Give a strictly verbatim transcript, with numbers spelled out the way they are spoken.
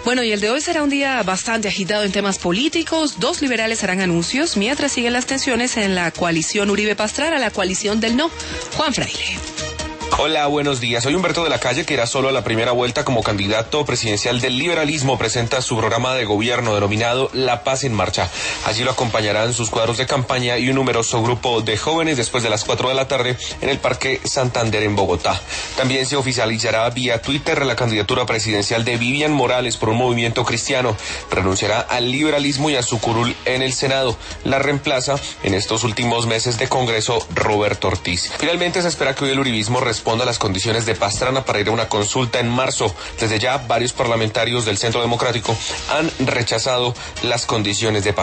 Bueno, y el de hoy será un día bastante agitado en temas políticos. Dos liberales harán anuncios mientras siguen las tensiones en la coalición Uribe-Pastrana, la coalición del no. Juan Fraile. Hola, buenos días. Soy Humberto de la Calle, que irá solo a la primera vuelta como candidato presidencial del liberalismo. Presenta su programa de gobierno denominado La Paz en Marcha. Allí lo acompañarán sus cuadros de campaña y un numeroso grupo de jóvenes después de las cuatro de la tarde en el Parque Santander en Bogotá. También se oficializará vía Twitter la candidatura presidencial de Vivian Morales por un movimiento cristiano. Renunciará al liberalismo y a su curul en el Senado. La reemplaza en estos últimos meses de Congreso Roberto Ortiz. Finalmente se espera que hoy el uribismo responda a las condiciones de Pastrana para ir a una consulta en marzo. Desde ya, varios parlamentarios del Centro Democrático han rechazado las condiciones de Pastrana.